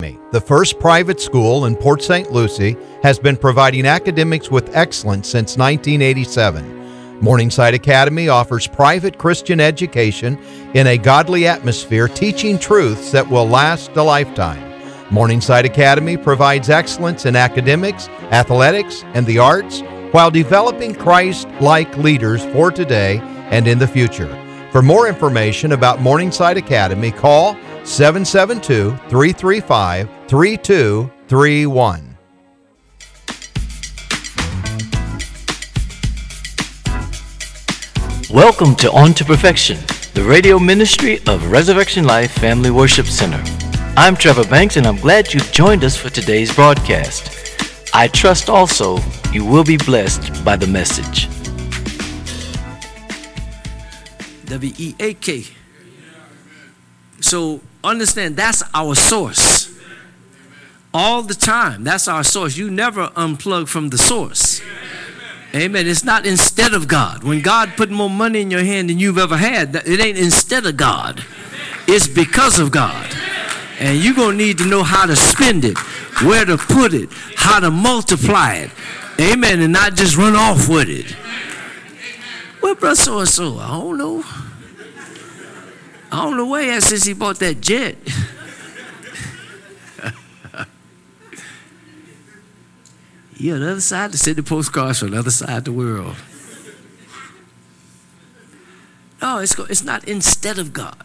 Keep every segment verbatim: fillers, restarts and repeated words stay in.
The first private school in Port Saint Lucie has been providing academics with excellence since nineteen eighty-seven. Morningside Academy offers private Christian education in a godly atmosphere, teaching truths that will last a lifetime. Morningside Academy provides excellence in academics, athletics, and the arts while developing Christ-like leaders for today and in the future. For more information about Morningside Academy, call seven seven two, three three five, three two three one. Welcome to On to Perfection, the radio ministry of Resurrection Life Family Worship Center. I'm Trevor Banks, and I'm glad you've joined us for today's broadcast. I trust also you will be blessed by the message. W E A K. So understand, that's our source. All the time, that's our source. You never unplug from the source. Amen. It's not instead of God. When God put more money in your hand than you've ever had, it ain't instead of God. It's because of God. And you're going to need to know how to spend it, where to put it, how to multiply it. Amen. And not just run off with it. Well, brother so-and-so, I don't know. I don't know where he at since he bought that jet. You're on the other side to send the postcards from the other side of the world. No, it's, it's not instead of God.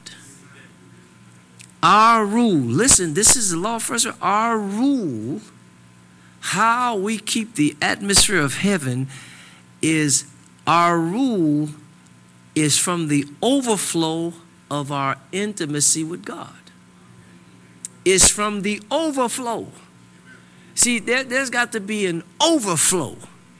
Our rule, listen, this is the law first. Our rule, how we keep the atmosphere of heaven is our rule is from the overflow of our intimacy with God. It's from the overflow. See, there, there's got to be an overflow.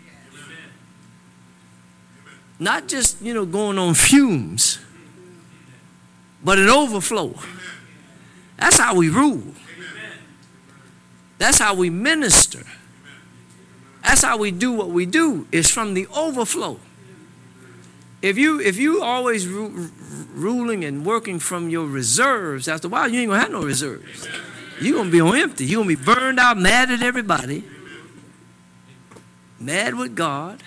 Not just, you know, going on fumes, but an overflow. That's how we rule. That's how we minister. That's how we do what we do. It's from the overflow. If you if you always ru- ruling and working from your reserves, after a while you ain't gonna have no reserves. You're gonna be on empty. You're gonna be burned out, mad at everybody, mad with God.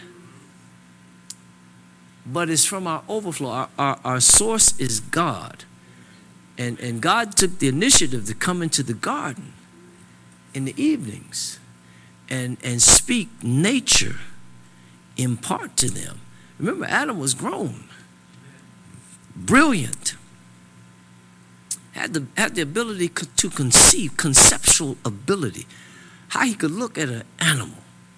But it's from our overflow. Our, our, our source is God. And, and God took the initiative to come into the garden in the evenings and, and speak nature, impart to them. Remember, Adam was grown, brilliant, had the, had the ability to conceive, conceptual ability, how he could look at an animal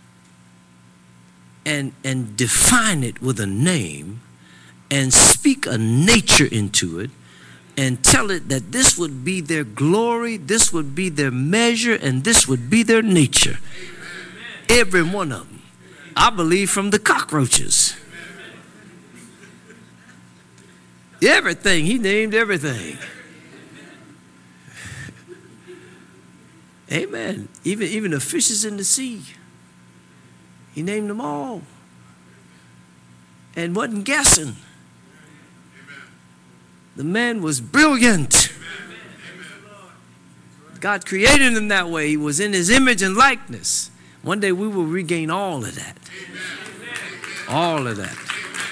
and, and define it with a name and speak a nature into it and tell it that this would be their glory, this would be their measure, and this would be their nature. Every one of them. I believe from the cockroaches. Everything. He named everything. Amen. Even, even the fishes in the sea. He named them all. And wasn't guessing. The man was brilliant. God created him that way. He was in his image and likeness. One day we will regain all of that. All of that.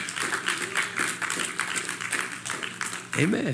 Amen.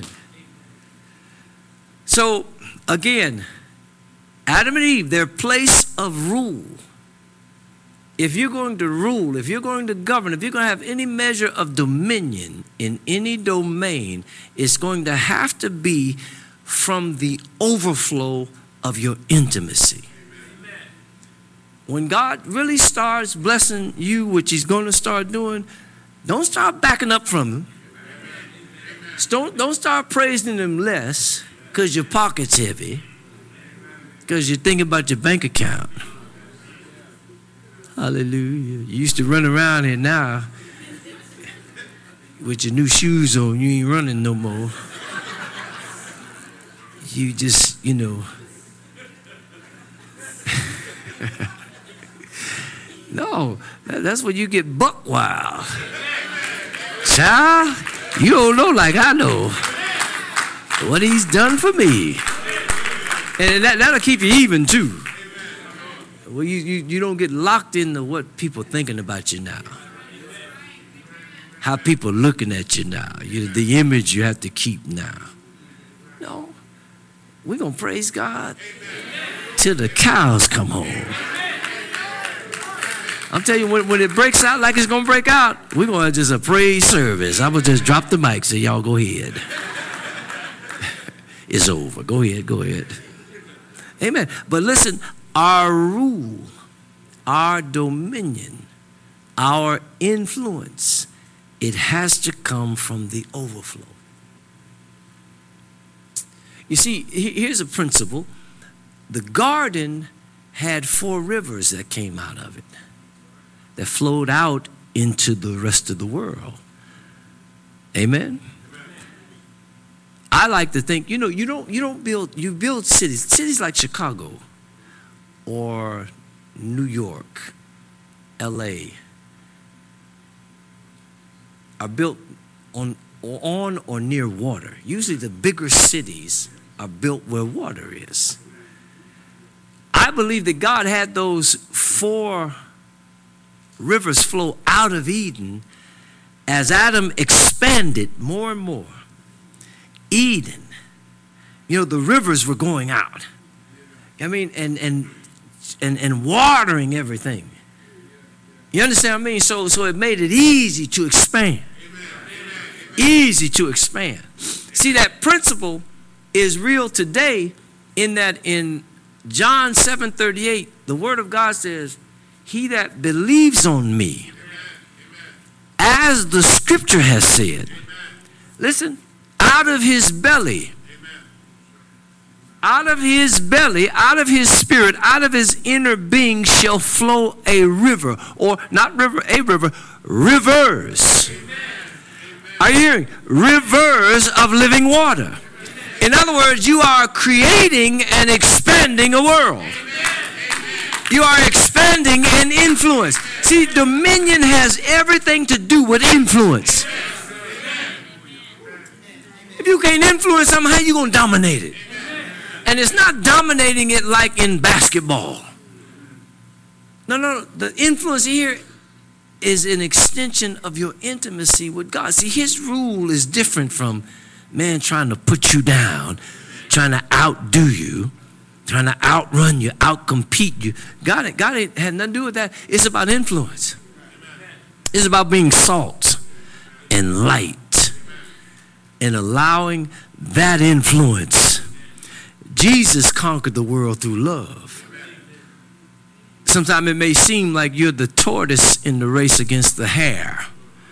So, again, Adam and Eve, their place of rule. If you're going to rule, if you're going to govern, if you're going to have any measure of dominion in any domain, it's going to have to be from the overflow of your intimacy. Amen. When God really starts blessing you, which he's going to start doing, don't start backing up from him. Don't, don't start praising him less because your pocket's heavy, because you're thinking about your bank account. Hallelujah. You used to run around here, now with your new shoes on, you ain't running no more. You just, you know. No, that's when you get buck wild. Child, you don't know like I know what he's done for me. And that, that'll keep you even too. Well, you, you, you don't get locked into what people thinking about you now. How people looking at you now. You, the image you have to keep now. No. We're going to praise God till the cows come home. I'm telling you, when, when it breaks out like it's going to break out, we're going to just a praise service. I'm going to just drop the mic, so y'all go ahead. It's over. Go ahead, go ahead. Amen. But listen, our rule, our dominion, our influence, it has to come from the overflow. You see, here's a principle. The garden had four rivers that came out of it, that flowed out into the rest of the world. Amen? I like to think, you know, you don't you don't build, you build cities, cities like Chicago or New York, L A are built on or on or near water. Usually the bigger cities are built where water is. I believe that God had those four rivers flow out of Eden as Adam expanded more and more. Eden, you know, the rivers were going out. I mean, and and and and watering everything. You understand what I mean? So so it made it easy to expand. Easy to expand. See, that principle is real today in that in John seven thirty-eight, the word of God says, he that believes on me, as the scripture has said, listen, out of his belly, out of his belly, out of his spirit, out of his inner being shall flow a river, or not river, a river, rivers. Are you hearing? Rivers of living water. In other words, you are creating and expanding a world. You are expanding an influence. See, dominion has everything to do with influence. If you can't influence something, how are you going to dominate it? And it's not dominating it like in basketball. No, no, no. The influence here is an extension of your intimacy with God. See, his rule is different from man trying to put you down, trying to outdo you, trying to outrun you, outcompete you. God, God ain't had nothing to do with that. It's about influence. It's about being salt and light and allowing that influence. Jesus conquered the world through love. Sometimes it may seem like you're the tortoise in the race against the hare.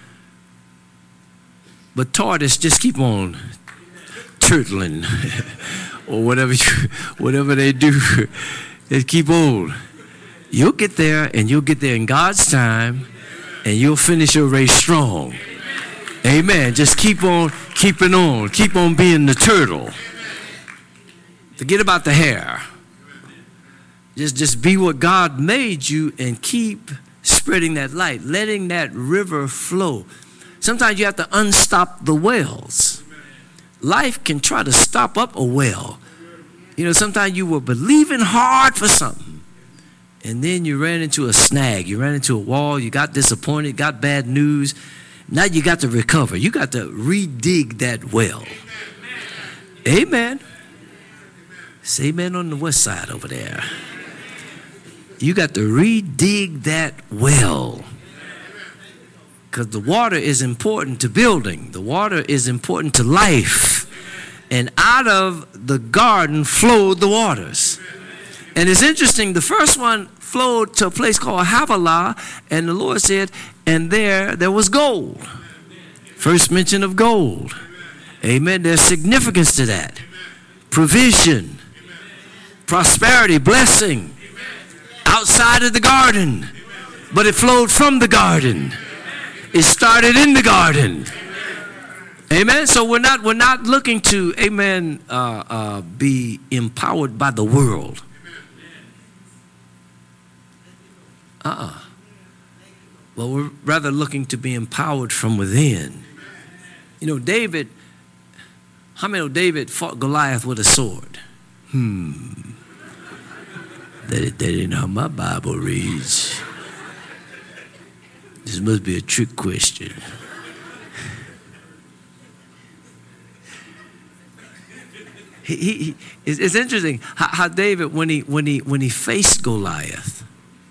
But tortoise just keep on turtling or whatever you, whatever they do. Just keep on. You'll get there, and you'll get there in God's time, and you'll finish your race strong. Amen. Just keep on keeping on. Keep on being the turtle. Forget about the hare. Just, just be what God made you and keep spreading that light, letting that river flow. Sometimes you have to unstop the wells. Life can try to stop up a well. You know, sometimes you were believing hard for something, and then you ran into a snag. You ran into a wall. You got disappointed, got bad news. Now you got to recover. You got to redig that well. Amen. Say amen on the west side over there. You got to redig that well. Because the water is important to building. The water is important to life. And out of the garden flowed the waters. And it's interesting, the first one flowed to a place called Havilah, and the Lord said, and there, there was gold. First mention of gold. Amen. There's significance to that. Provision, prosperity, blessing. Outside of the garden, but it flowed from the garden. It started in the garden. Amen. So we're not we're not looking to, amen, uh, uh, be empowered by the world. Uh-uh. Well, we're rather looking to be empowered from within. You know, David, how many know David fought Goliath with a sword? Hmm. That, that ain't how my Bible reads. This must be a trick question. He, he, he, it's, it's interesting how, how David, when he, when, he, when he faced Goliath,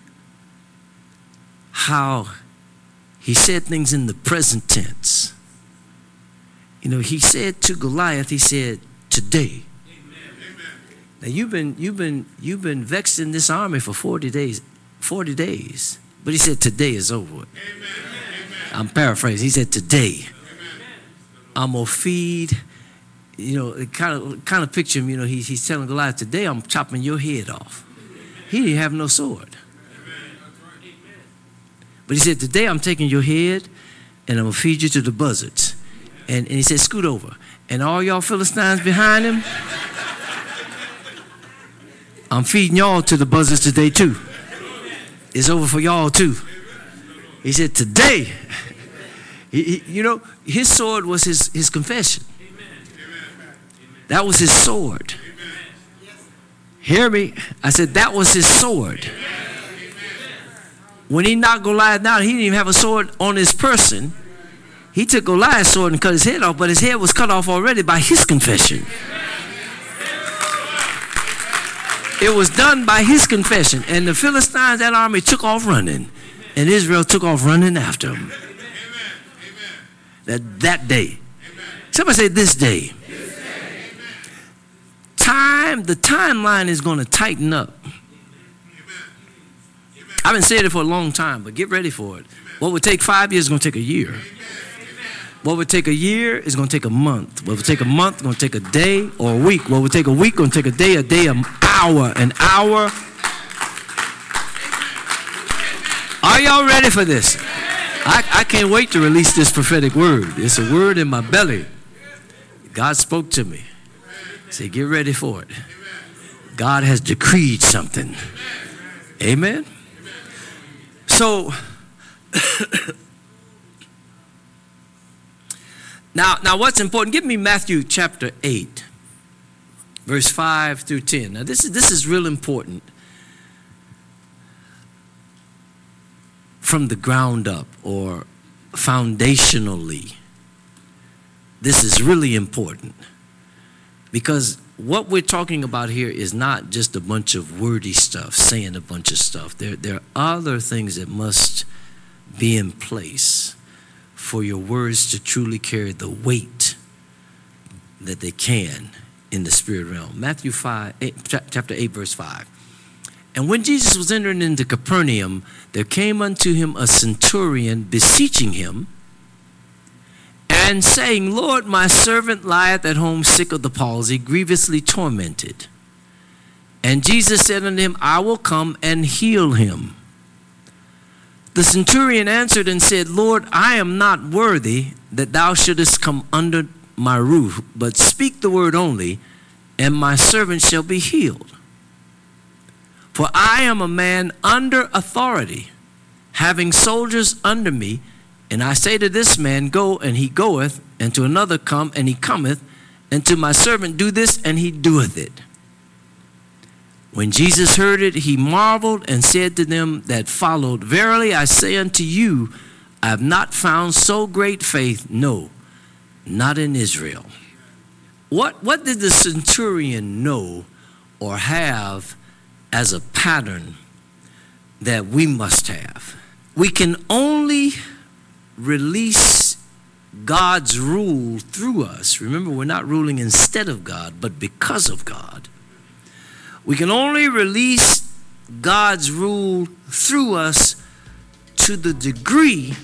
how he said things in the present tense. You know, he said to Goliath, he said, today. Amen. Now you've been, you've been, you've been vexed in this army for forty days, forty days. But he said, today is over. Amen. I'm paraphrasing. He said, today, Amen. I'm going to feed. You know, kind of kind of picture him, you know, he, he's telling Goliath, today I'm chopping your head off. He didn't have no sword. But he said, today I'm taking your head and I'm going to feed you to the buzzards. And, and he said, scoot over. And all y'all Philistines behind him, I'm feeding y'all to the buzzards today too. It's over for y'all too. He said, today, he, he, you know, his sword was his, his confession. That was his sword. Hear me? I said that was his sword. When he knocked Goliath down, he didn't even have a sword on his person. He took Goliath's sword and cut his head off, but his head was cut off already by his confession. It was done by his confession. And the Philistines, that army, took off running. And Israel took off running after him. That, that day. Somebody say this day. Time, the timeline is going to tighten up. I've been saying it for a long time, but get ready for it. What would take five years is going to take a year. What would take a year is going to take a month. What would take a month is going to take a day or a week. What would take a week is going to take a day, a day, an hour, an hour. Are y'all ready for this? I, I can't wait to release this prophetic word. It's a word in my belly. God spoke to me. Say, get ready for it. God has decreed something. Amen. So now, now what's important? Give me Matthew chapter eight, verse five through ten. Now this is this is real important from the ground up or foundationally. This is really important. Because what we're talking about here is not just a bunch of wordy stuff, saying a bunch of stuff. There, there are other things that must be in place for your words to truly carry the weight that they can in the spirit realm. Matthew five, eight, chapter eight, verse five. And when Jesus was entering into Capernaum, there came unto him a centurion beseeching him, and saying, Lord, my servant lieth at home sick of the palsy, grievously tormented. And Jesus said unto him, I will come and heal him. The centurion answered and said, Lord, I am not worthy that thou shouldest come under my roof, but speak the word only, and my servant shall be healed. For I am a man under authority, having soldiers under me, and I say to this man, go, and he goeth, and to another, come, and he cometh, and to my servant, do this, and he doeth it. When Jesus heard it, he marveled and said to them that followed, verily I say unto you, I have not found so great faith, no, not in Israel. What, what did the centurion know or have as a pattern that we must have? We can only release God's rule through us. Remember, we're not ruling instead of God, but because of God. We can only release God's rule through us to the degree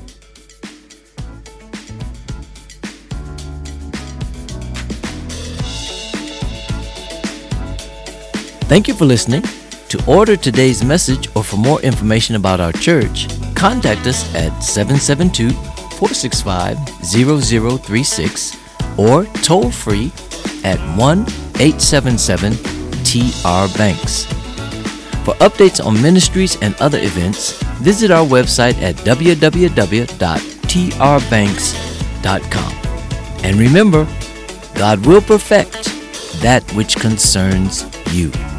Thank you for listening. To order today's message or for more information about our church, contact us at seven seven two, four six five, zero zero three six or toll free at one eight seven seven T R Banks. For updates on ministries and other events, visit our website at w w w dot t r banks dot com. And remember, God will perfect that which concerns you.